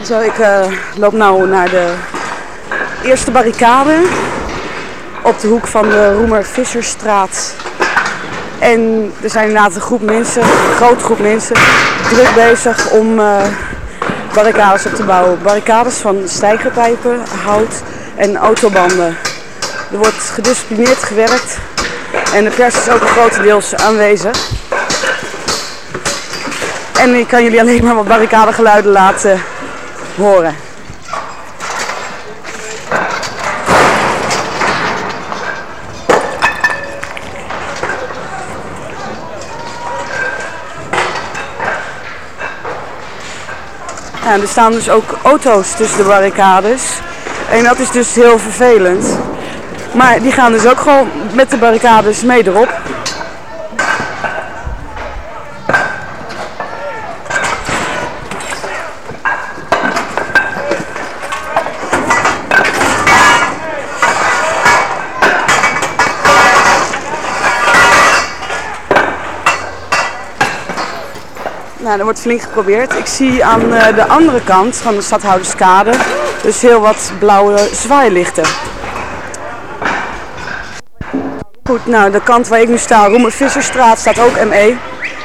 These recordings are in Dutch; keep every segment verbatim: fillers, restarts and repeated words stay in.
Zo, ik uh, loop nu naar de eerste barricade op de hoek van de Roemer-Visserstraat. En er zijn inderdaad een groep mensen, een grote groep mensen, druk bezig om uh, barricades op te bouwen. Barricades van stijgerpijpen, hout en autobanden. Er wordt gedisciplineerd gewerkt en de pers is ook grotendeels aanwezig. En ik kan jullie alleen maar wat barricadegeluiden laten horen. Ja, er staan dus ook auto's tussen de barricades. En dat is dus heel vervelend. Maar die gaan dus ook gewoon met de barricades mee erop. Nou, er wordt flink geprobeerd. Ik zie aan uh, de andere kant van de Stadhouderskade dus heel wat blauwe zwaailichten. Goed, nou de kant waar ik nu sta, Roemer-Visserstraat, staat ook M E.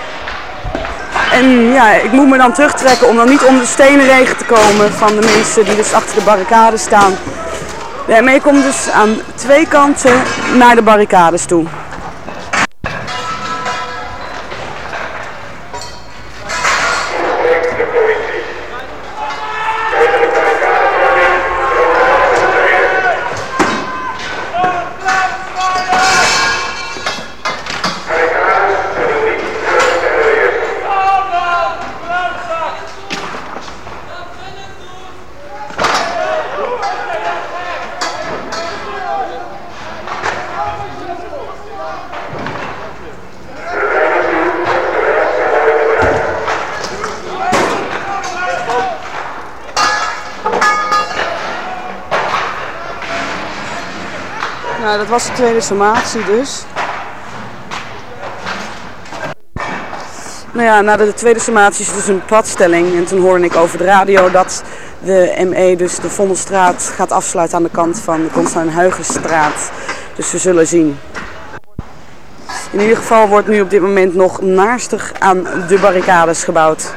En ja, ik moet me dan terugtrekken om dan niet onder de stenenregen te komen van de mensen die dus achter de barricade staan. De M E komt dus aan twee kanten naar de barricades toe. Nou, dat was de tweede sommatie dus. Nou ja, na de tweede sommatie is dus een padstelling. En toen hoorde ik over de radio dat de M E dus de Vondelstraat gaat afsluiten aan de kant van de Constantijn-Huygenstraat. Dus we zullen zien. In ieder geval wordt nu op dit moment nog naarstig aan de barricades gebouwd.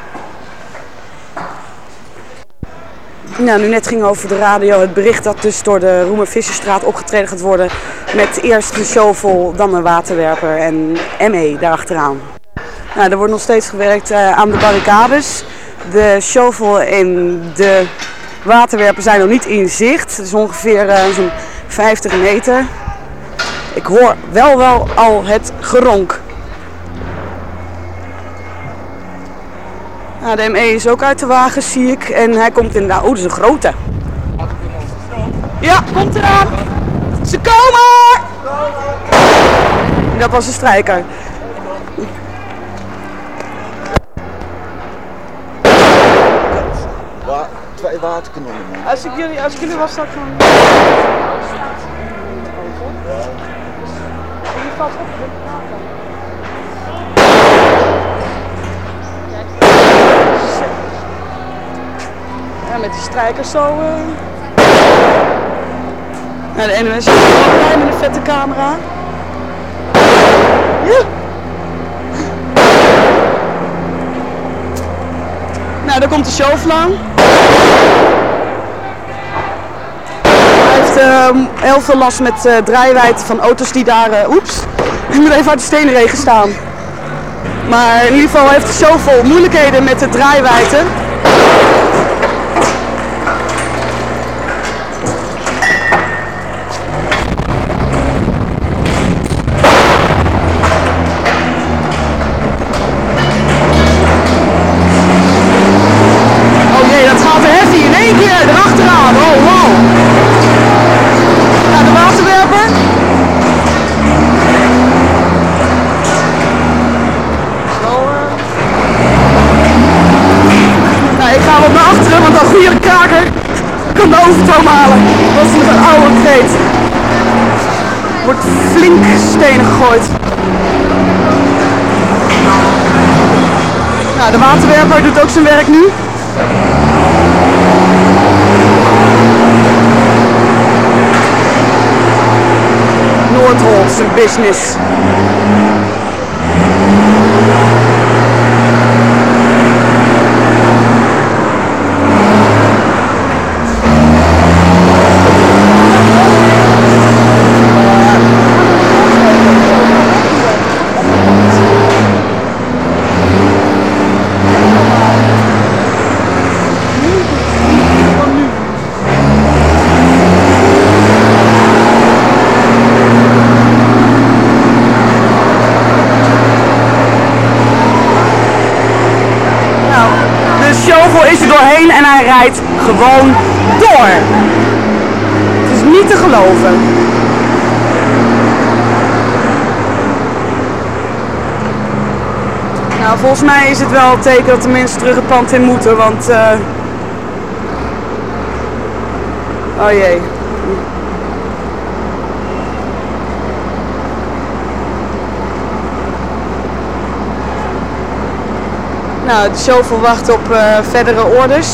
Nou, nu net ging over de radio het bericht dat dus door de Roemer-Visserstraat opgetreden gaat worden met eerst de shovel, dan een waterwerper en M E daarachteraan. Nou, er wordt nog steeds gewerkt uh, aan de barricades. De shovel en de waterwerper zijn nog niet in zicht. Het is ongeveer uh, zo'n vijftig meter. Ik hoor wel wel al het geronk. Nou, de M E is ook uit de wagen, zie ik. En hij komt inderdaad... Oh, dat is een grote. Ja, komt eraan. Ze komen! Dat was een strijker. Wa twee waterkanonnen. Als ik jullie, als ik jullie was, dat gewoon... Je valt op de water. Ja, met die strijkers zo. Uh... Nou, de N O S is ook blij met een vette camera. Ja. Nou, daar komt de shovel aan. Hij heeft uh, heel veel last met uh, draaiwijdte van auto's die daar... Uh, oeps, ik moet even uit de stenenregen staan. Maar in ieder geval heeft de shovel moeilijkheden met de draaiwijdte. Erachteraan, oh wow! Nou, de waterwerper. Zo, uh... Nou, ik ga wat naar achteren, want dat goede kraker kan de overtoom halen. Dat is met een oude kreet. Wordt flink stenen gegooid. Nou, de waterwerper doet ook zijn werk nu. een business. Is er doorheen en hij rijdt gewoon door. Het is niet te geloven. Nou, volgens mij is het wel een teken dat de mensen terug het pand in moeten, want... Uh... Oh jee. Nou, de show verwacht op uh, verdere orders.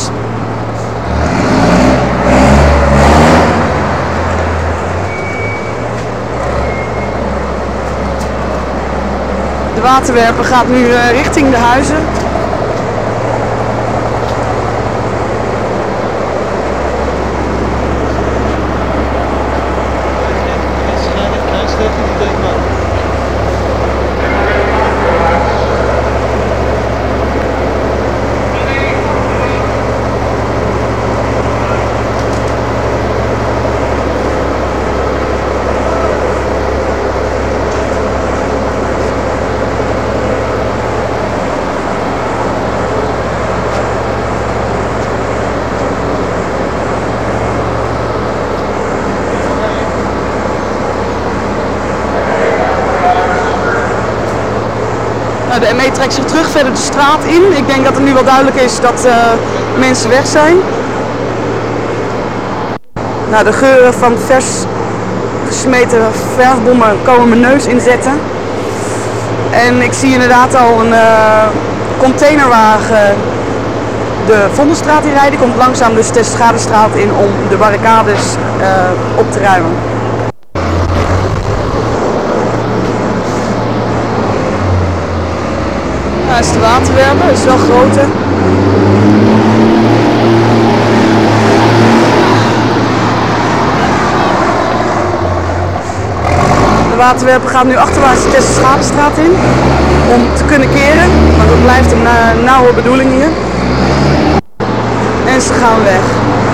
De waterwerper gaat nu uh, richting de huizen. De M E trekt zich terug verder de straat in. Ik denk dat het nu wel duidelijk is dat uh, mensen weg zijn. Nou, de geuren van vers gesmeten verfbommen komen mijn neus inzetten. En ik zie inderdaad al een uh, containerwagen de Vondelstraat in rijden. Die komt langzaam dus de Schadestraat in om de barricades uh, op te ruimen. Dat is de waterwerper, dat is wel groter. De waterwerper gaat nu achterwaarts de Schadestraat in om te kunnen keren, maar dat blijft een uh, nauwe bedoeling hier. En ze gaan weg.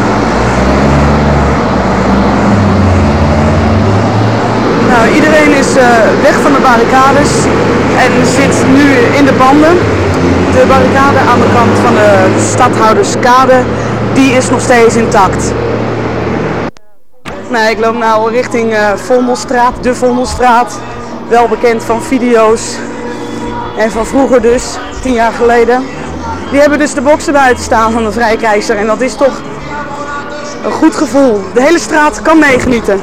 Nou, iedereen is uh, weg van de barricades en zit nu in de banden. De barricade aan de kant van de Stadhouderskade, die is nog steeds intact. Nou, ik loop nou richting uh, Vondelstraat, de Vondelstraat. Wel bekend van video's en van vroeger dus, tien jaar geleden. Die hebben dus de boksen buiten staan van de Vrijkeizer en dat is toch een goed gevoel. De hele straat kan meegenieten.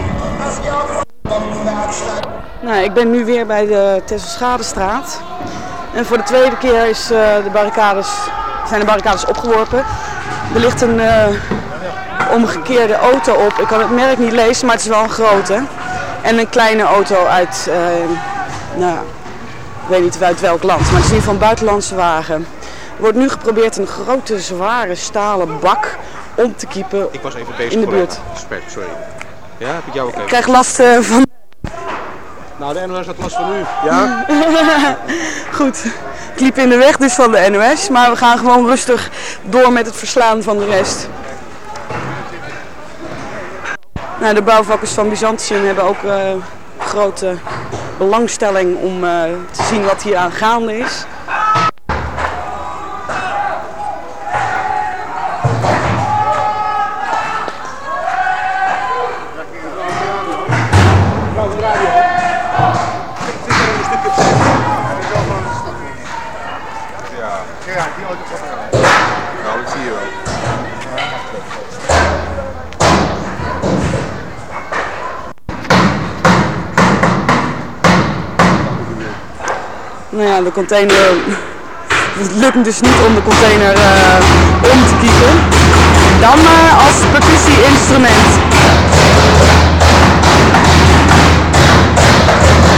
Nou, ik ben nu weer bij de Tesselschadestraat. En voor de tweede keer is, uh, de barricades, zijn de barricades opgeworpen. Er ligt een uh, omgekeerde auto op. Ik kan het merk niet lezen, maar het is wel een grote. En een kleine auto uit, uh, nou, ik weet niet uit welk land, maar het is in ieder geval een buitenlandse wagen. Er wordt nu geprobeerd een grote, zware stalen bak om te kiepen ik was even bezig in de buurt. Respect, sorry. Ja, heb ik jou ook even. Ik krijg last uh, van... Nou, de N O S had last van u. Ja? Goed. Ik liep in de weg dus van de N O S, maar we gaan gewoon rustig door met het verslaan van de rest. Nou, de bouwvakkers van Byzantium hebben ook uh, grote belangstelling om uh, te zien wat hier aan gaande is. Nou, dat zie je wel. Nou ja, de container... Het lukt dus niet om de container uh, om te kiepen. Dan uh, als percussie-instrument.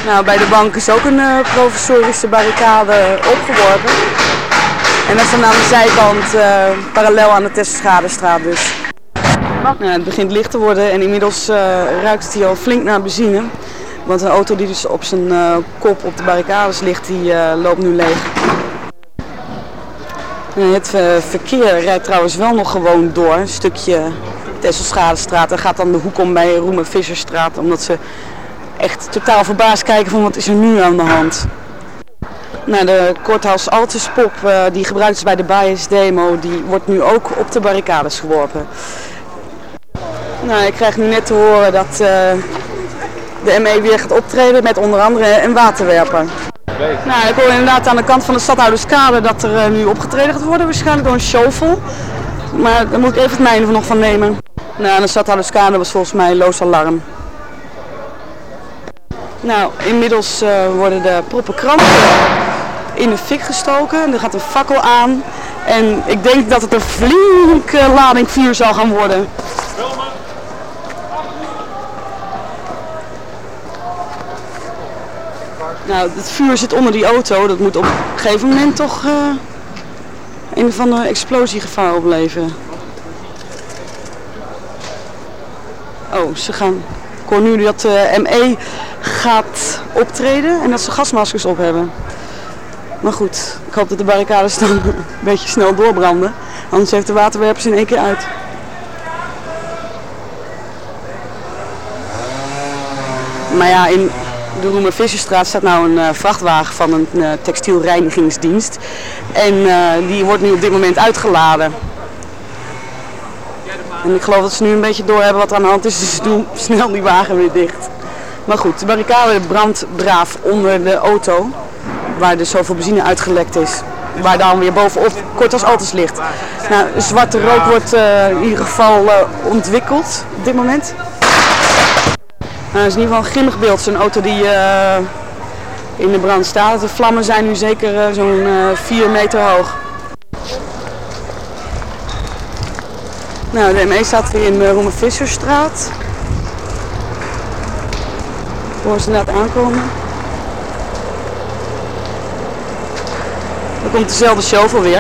Nou, bij de bank is ook een uh, provisorische barricade opgeworpen. En dat is dan aan de zijkant uh, parallel aan de Tesselschade-straat dus. Nou, het begint licht te worden en inmiddels uh, ruikt het hier al flink naar benzine. Want een auto die dus op zijn uh, kop op de barricades ligt, die uh, loopt nu leeg. Uh, het uh, verkeer rijdt trouwens wel nog gewoon door. Een stukje Tesselschade-straat en gaat dan de hoek om bij Roemer-Visserstraat. Omdat ze echt totaal verbaasd kijken van wat is er nu aan de hand. Nou, de Courthouse Altus-pop uh, die gebruikt is bij de Bias-demo, die wordt nu ook op de barricades geworpen. Nou, ik krijg nu net te horen dat uh, de M E weer gaat optreden met onder andere een waterwerper. Nou, ik hoor inderdaad aan de kant van de Stadhouderskade dat er uh, nu opgetreden gaat worden, waarschijnlijk door een shovel. Maar daar moet ik even het mijne nog van nemen. Nou, de Stadhouderskade was volgens mij loos alarm. Nou, inmiddels uh, worden de proppen kranten in de fik gestoken. Er gaat een fakkel aan. En ik denk dat het een flinke lading vuur zal gaan worden. Nou, het vuur zit onder die auto. Dat moet op een gegeven moment toch uh, een of andere explosiegevaar opleveren. Oh, ze gaan... Ik hoor nu dat de M E gaat optreden en dat ze gasmaskers op hebben. Maar goed, ik hoop dat de barricades dan een beetje snel doorbranden. Anders heeft de waterwerper ze in één keer uit. Maar ja, in de Roemer-Visserstraat staat nou een uh, vrachtwagen van een uh, textielreinigingsdienst. En uh, die wordt nu op dit moment uitgeladen. En ik geloof dat ze nu een beetje doorhebben wat er aan de hand is, dus ze doen snel die wagen weer dicht. Maar goed, de barricade brandt braaf onder de auto, waar dus zoveel benzine uitgelekt is. Waar dan weer bovenop Courthouse Altus ligt. Nou, zwarte rook wordt uh, in ieder geval uh, ontwikkeld op dit moment. Nou, dat is in ieder geval een grimmig beeld, zo'n auto die uh, in de brand staat. De vlammen zijn nu zeker uh, zo'n uh, vier meter hoog. Nou, de M E staat weer in de Roemer-Visserstraat. Ik hoor ze net aankomen. Dan komt dezelfde shovel weer.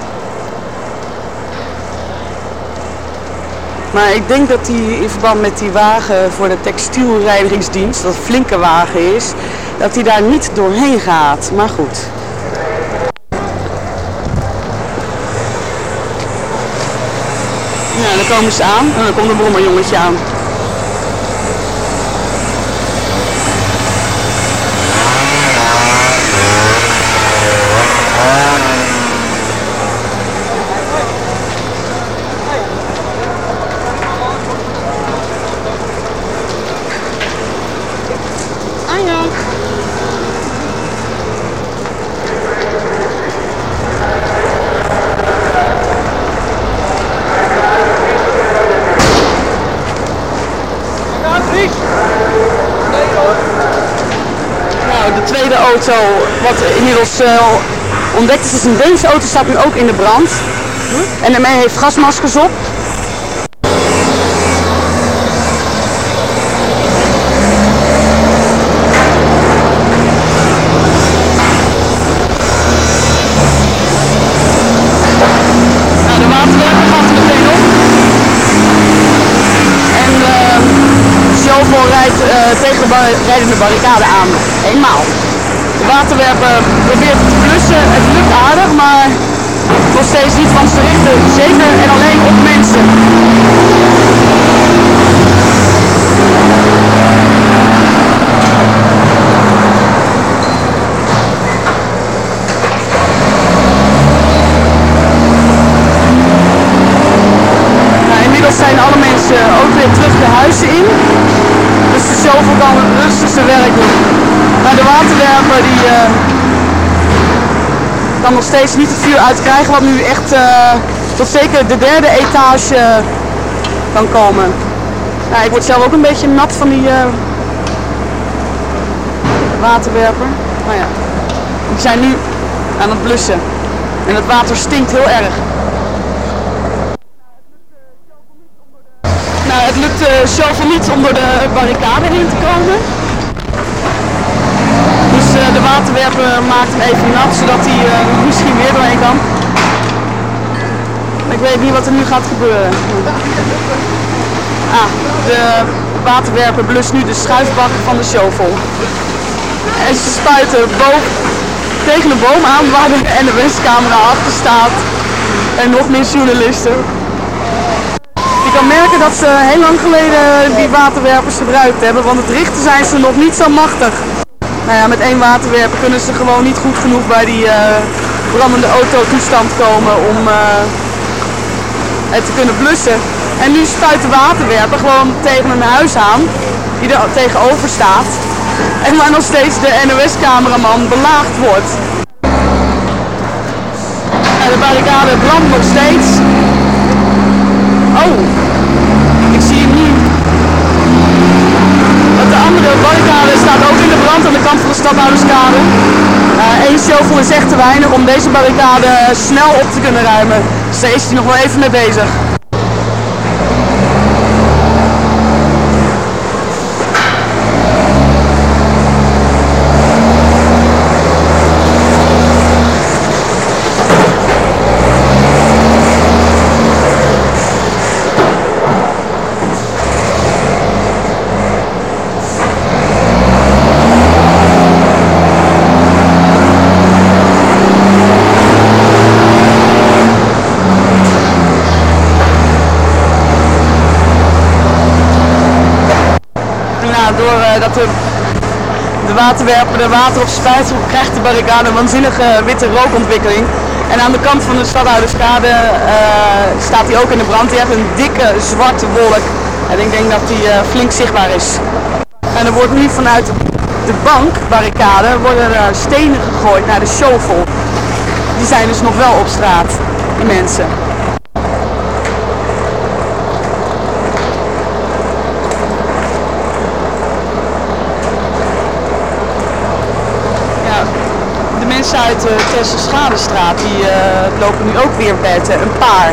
Maar ik denk dat die in verband met die wagen voor de textielreinigingsdienst, dat een flinke wagen is, dat die daar niet doorheen gaat. Maar goed. Ja, dan komen ze aan en dan komt een brommerjongetje aan. Auto, wat inmiddels uh, ontdekt is, is een Deense auto, staat nu ook in de brand. En de M E heeft gasmaskers op. Nou, de waterwerper gaat er meteen op. En uh, de shovel rijdt uh, tegen de bar rijdende barricade aan. Eenmaal. De waterwerper probeert te blussen, het lukt aardig, maar nog steeds niet, want ze richten zeker en alleen op mensen. Nou, inmiddels zijn alle mensen ook weer terug de huizen in, dus de shovel kan rustig zijn werk doen. Maar de waterwerper die uh, kan nog steeds niet het vuur uitkrijgen, wat nu echt uh, tot zeker de derde etage uh, kan komen. Nou, ik word zelf ook een beetje nat van die uh, waterwerper. Nou ja, die zijn nu aan het blussen en het water stinkt heel erg. Nou, het lukt de shovel niet om door de barricade heen te komen. waterwerper maakt hem even nat, zodat hij uh, misschien weer doorheen kan. Ik weet niet wat er nu gaat gebeuren. Ah, de waterwerper blust nu de schuifbak van de show vol. En ze spuiten boven, tegen een boom aan waar de N O S-camera achter staat. En nog meer journalisten. Je kan merken dat ze heel lang geleden die waterwerpers gebruikt hebben, want het richten zijn ze nog niet zo machtig. Nou ja, met één waterwerper kunnen ze gewoon niet goed genoeg bij die uh, brandende autotoestand komen om uh, het te kunnen blussen. En nu spuit de waterwerper gewoon tegen een huis aan, die er tegenover staat. En waar nog steeds de N O S-cameraman belaagd wordt. En de barricade brandt nog steeds. Oh, ik zie hem nu. Want de andere barricade staat ook in de brand aan de kant van de Stadhouderskade. Eén uh, shovel is echt te weinig om deze barricade snel op te kunnen ruimen. Dus daar is hij nog wel even mee bezig. Dat de, de waterwerper er water op spuit, krijgt de barricade een waanzinnige witte rookontwikkeling. En aan de kant van de Stadhouderskade uh, staat hij ook in de brand. Die heeft een dikke zwarte wolk. En ik denk dat die uh, flink zichtbaar is. En er wordt nu vanuit de bankbarricade worden er stenen gegooid naar de shovel. Die zijn dus nog wel op straat, die mensen. Uit de Tesselschadestraat, die uh, lopen nu ook weer buiten, een paar.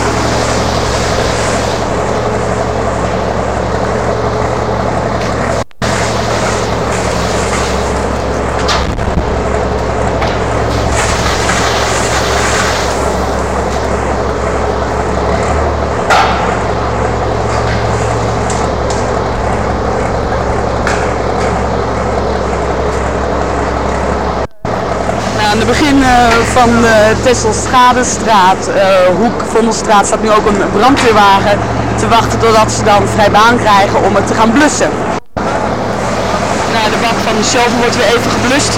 Aan het begin uh, van de Tesselschadestraat, uh, hoek Vondelstraat, staat nu ook een brandweerwagen te wachten totdat ze dan vrij baan krijgen om het te gaan blussen. Nou, de bak van de shovel wordt weer even geblust.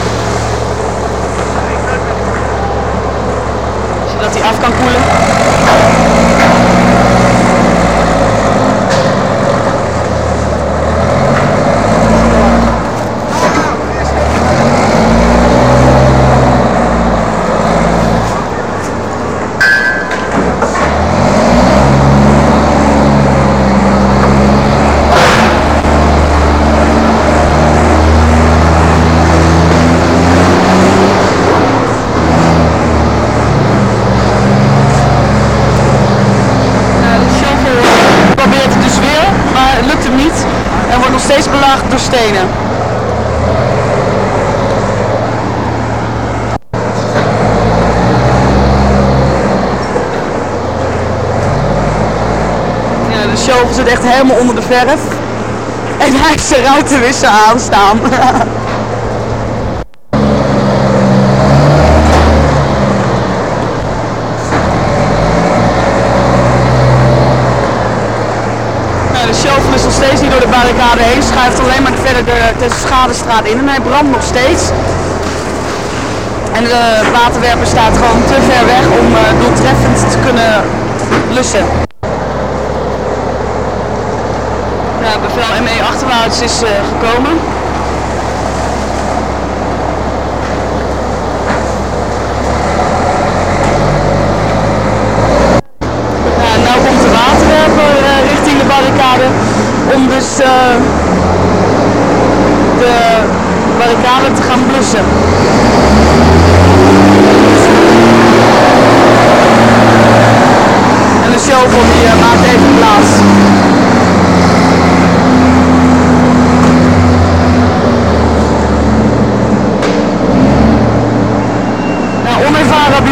Zodat hij af kan koelen. Steeds belaagd door stenen. Ja, de shovel zit echt helemaal onder de verf. En hij heeft zijn ruitenwisser aanstaan. De shovel is nog steeds niet door de barricade heen, schuift alleen maar verder de Tesselschadestraat in en hij brandt nog steeds. En de waterwerper staat gewoon te ver weg om uh, doeltreffend te kunnen blussen. Ja, bevel M E achterwaarts is uh, gekomen. Ja, nou komt de waterwerper uh, richting de barricade om dus uh, de barricade te gaan blussen. En de shovel die uh, maakt even plaats.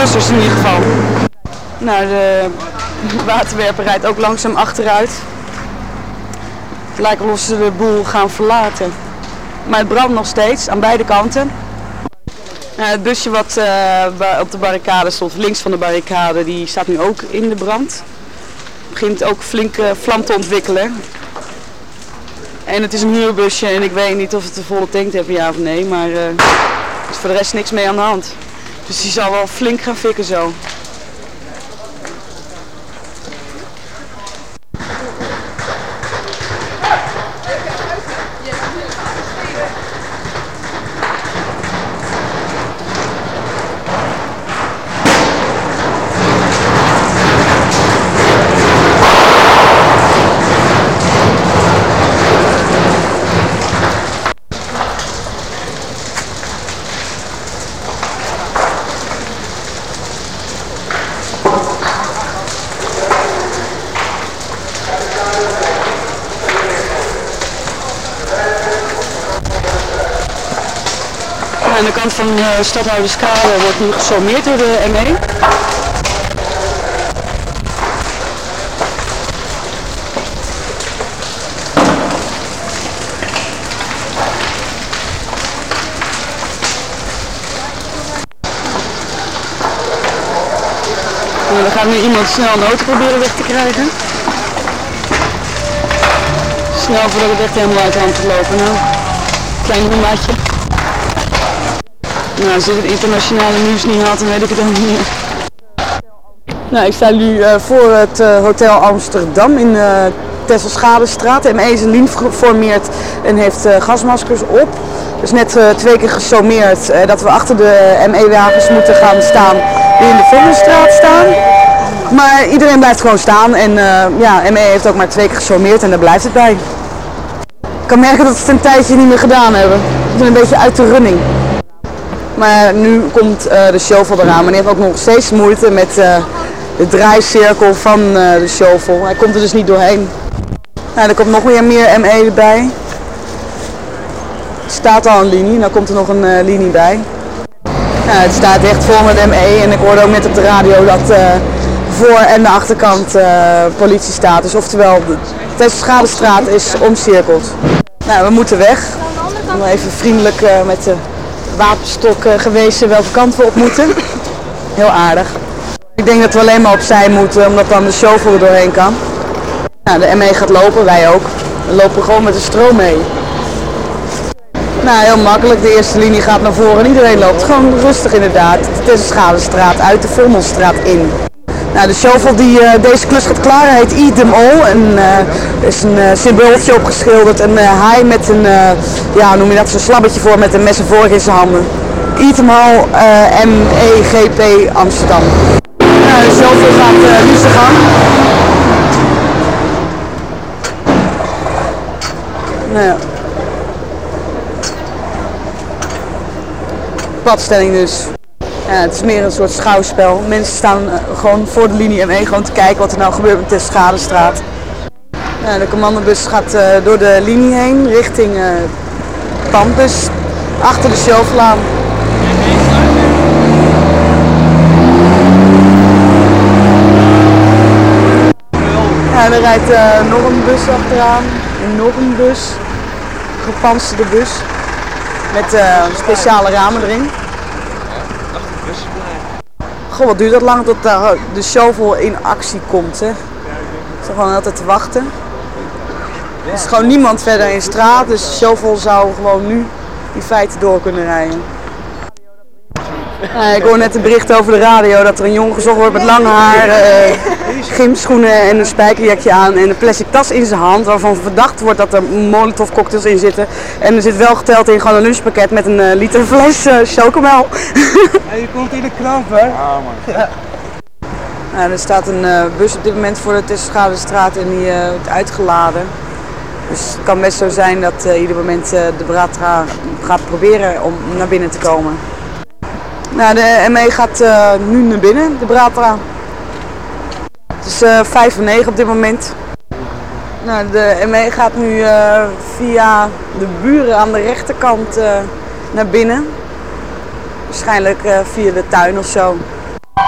blussers in ieder geval. Nou, de waterwerper rijdt ook langzaam achteruit. Het lijkt wel of ze de boel gaan verlaten. Maar het brandt nog steeds aan beide kanten. Nou, het busje wat uh, op de barricade stond, links van de barricade, die staat nu ook in de brand. Het begint ook flink uh, vlam te ontwikkelen. En het is een huurbusje en ik weet niet of het een volle tank heeft, ja of nee, maar uh, er is voor de rest niks mee aan de hand. Dus die zal wel flink gaan fikken zo. Aan de kant van uh, Stadhouderskade wordt nu gesommeerd door de M E. Nou, dan gaat nu iemand snel een auto proberen weg te krijgen. Snel voordat het echt helemaal uit de hand gaat lopen. Nou, klein hondaatje. Nou, als dit het internationale nieuws niet had, dan weet ik het ook niet meer. Nou, ik sta nu uh, voor het uh, Hotel Amsterdam in de uh, Tesselschadestraat. De M E is een lien geformeerd en heeft uh, gasmaskers op. Dus net uh, twee keer gesommeerd uh, dat we achter de M E-wagens moeten gaan staan die in de Vondelstraat staan. Maar iedereen blijft gewoon staan en uh, ja, M E heeft ook maar twee keer gesommeerd en daar blijft het bij. Ik kan merken dat we het een tijdje niet meer gedaan hebben. We zijn een beetje uit de running. Maar nu komt uh, de shovel eraan, maar die heeft ook nog steeds moeite met uh, de draaicirkel van uh, de shovel. Hij komt er dus niet doorheen. Nou, er komt nog weer meer M E erbij. Er staat al een linie, nou komt er nog een uh, linie bij. Nou, het staat echt vol met M E en ik hoorde ook net op de radio dat uh, voor- en de achterkant uh, politie staat. Dus oftewel, de Tesselschadestraat is omcirkeld. Nou, we moeten weg. Even vriendelijk uh, met de wapenstok uh, gewezen welke kant we op moeten. Heel aardig. Ik denk dat we alleen maar opzij moeten, omdat dan de shovel er doorheen kan. Nou, de M E gaat lopen, wij ook. We lopen gewoon met de stroom mee. Nou, heel makkelijk. De eerste linie gaat naar voren en iedereen loopt gewoon rustig inderdaad. De Tesselschadestraat uit de Vondelstraat in. Nou, de shovel die uh, deze klus gaat klaren heet Eat Them All. En uh, er is een uh, symbooltje opgeschilderd. Een uh, haai met een, uh, ja, noem je dat, zo'n slabbetje voor met een mes en vork in zijn handen. Eat Them All, uh, M E G P Amsterdam. Nou, de shovel gaat uh, nu zijn gang. Nou ja. Padstelling dus. Ja, het is meer een soort schouwspel. Mensen staan uh, gewoon voor de linie M E gewoon te kijken wat er nou gebeurt met de Tesselschadestraat. Ja, de commandobus gaat uh, door de linie heen richting uh, Pampus, achter de shovel aan. Ja, er rijdt uh, nog een bus achteraan en nog een bus, gepantserde bus met uh, speciale ramen erin. Goh, wat duurt dat lang tot de, de shovel in actie komt, hè? Ik sta gewoon altijd te wachten. Er is gewoon niemand verder in straat, dus de shovel zou gewoon nu in feite door kunnen rijden. Ja, ik hoor net een bericht over de radio dat er een jongen gezocht wordt met lang haar, uh, gymschoenen en een spijkerjakje aan en een plastic tas in zijn hand waarvan verdacht wordt dat er molotov cocktails in zitten. En er zit wel geteld in gewoon een lunchpakket met een uh, liter fles uh, chocomel. Ja, je komt in de kramp, hè? Ja, man. Ja. Nou, er staat een uh, bus op dit moment voor de Tesselschadestraat en die uh, wordt uitgeladen. Dus het kan best zo zijn dat uh, ieder moment uh, de Bratra gaat proberen om naar binnen te komen. Nou, de M E gaat uh, nu naar binnen, de Bratra. Het is uh, vijf voor negen op dit moment. Nou, de M E gaat nu uh, via de buren aan de rechterkant uh, naar binnen. Waarschijnlijk uh, via de tuin of zo.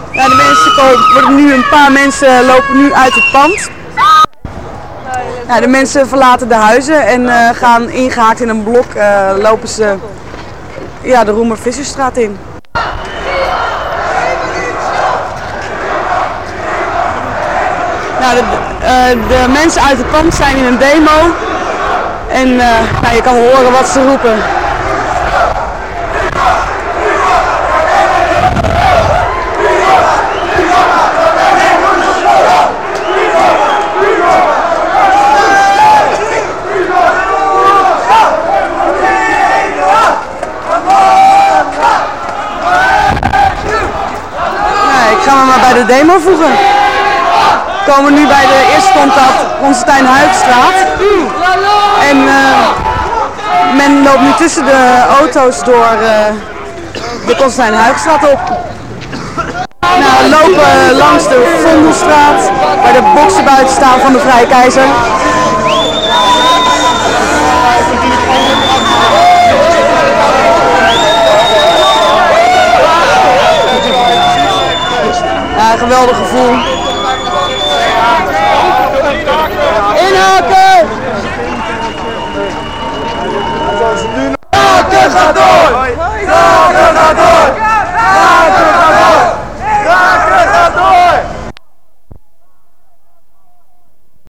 Ja, de mensen komen, worden nu, een paar mensen lopen nu uit het pand. Ja, de mensen verlaten de huizen en uh, gaan ingehaakt in een blok, uh, lopen ze ja, de Roemer Visserstraat in. Nou, de, uh, de mensen uit het pand zijn in een demo en uh, nou, je kan horen wat ze roepen. Ik ga me maar bij de demo voegen. We komen nu bij de eerste contact Constantijn Huyckstraat. En uh, men loopt nu tussen de auto's door uh, de Constantijn Huyckstraat op. Nou, we lopen langs de Vondelstraat, waar de boksen buiten staan van de Vrije Keizer. Ja, geweldige